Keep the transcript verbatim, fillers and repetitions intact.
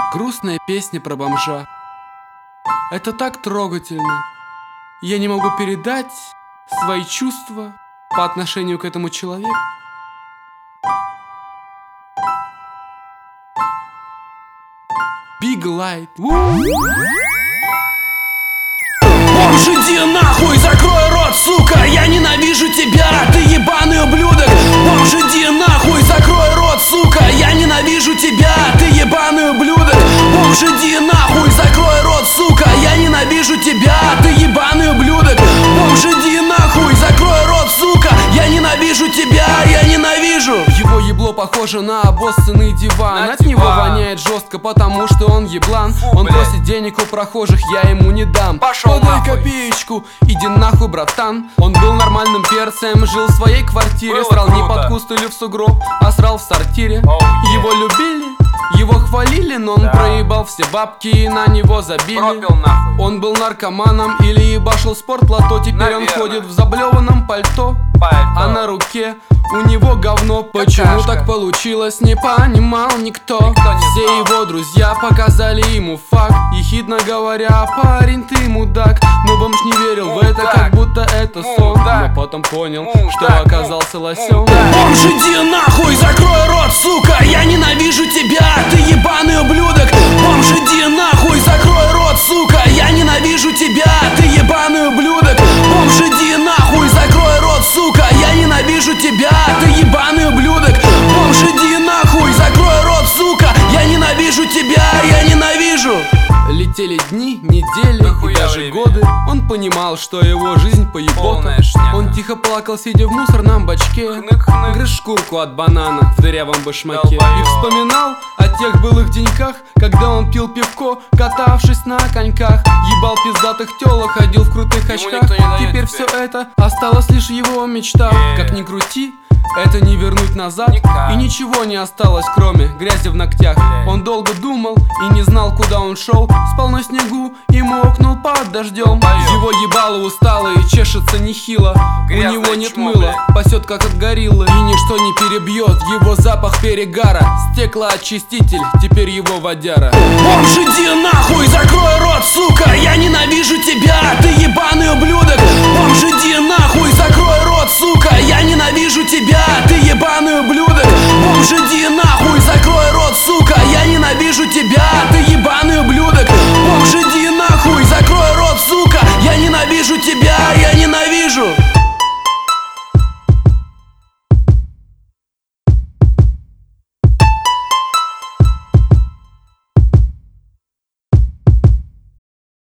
Грустная песня про бомжа. Это так трогательно. Я не могу передать свои чувства по отношению к этому человеку. Big Light. Бомж, иди нахуй, закрой рот, сука, я ненавижу тебя, ты ебаный ублюдок. Бомж, иди нахуй, закрой рот, сука, я ненавижу тебя, ты ебаный ублюдок. Бомж, иди нахуй, закрой рот, сука, я ненавижу тебя, ты ебаный ублюдок. Бомж, иди нахуй, закрой рот, сука, я ненавижу тебя, я ненавижу. Его ебло похоже на обоссанный диван. На От него диван. воняет жестко, потому что он еблан. Фу, Он блядь. просит денег у прохожих, я ему не дам. Пошел Подай нахуй. копеечку, иди нахуй, братан. Он был нормальным перцем, жил в своей квартире. Было Срал не круто. под куст или в сугроб, а срал в сортире. Oh, yeah. Его любили, его хвалили, но он Да. проебал все бабки и на него забили. Пропил нахуй. Он был наркоманом или ебашил спортлото. Теперь Наверно. он ходит в заблеванном пальто, Пальто. а на руке у него говно. Почему Какашка. так получилось, не понимал никто. Никто не Все знал. его друзья показали ему факт, ехидно говоря: парень, ты мудак. Но бомж не верил в это, Мудак. как будто это сон. Мудак. Но потом понял, Мудак. что оказался лосем. Мудак. Бомж, иди нахуй, закрой рот, сука, я ненавижу тебя, ты ебаный ублюдок. Бомж, иди нахуй, закрой рот, сука, я ненавижу тебя, ты ебаный ублюдок. Бомж, иди нахуй, закрой рот, сука, я ненавижу тебя, ты ебаный ублюдок. Бомж, иди нахуй, закрой рот, сука, я ненавижу тебя, я ненавижу. Летели дни, недели Нахуя и даже время? годы. Он понимал, что его жизнь поебота. Полная шняга. Он тихо плакал, сидя в мусорном бачке. Хнык-хнык. Грыз шкурку от банана в дырявом башмаке. Долбоёб. И вспоминал о тех былых деньках, когда он пил пивко, катавшись на коньках. Ебал пиздатых тёлок, ходил в крутых Ему очках. никто не дает Теперь теперь. все это осталось лишь в его мечтах. Yeah. Как ни крути, это не вернуть назад. Никак. И ничего не осталось, кроме грязи в ногтях. Блядь. Он долго думал и не знал, куда он шел. Спал на снегу и мокнул под дождем. Долбоёб. Его ебало устало и чешется нехило. У Грязное него нет чмо, мыла, блядь. пасет как от гориллы. И ничто не перебьет его запах перегара. Стеклоочиститель, теперь его водяра. Бомж, иди нахуй, закрой рот, сука, я ненавижу тебя, ты ебаный ублюдок. Бомж, иди нахуй, закрой рот, сука, я ненавижу тебя, ты ебаный ублюдок. Бомж, иди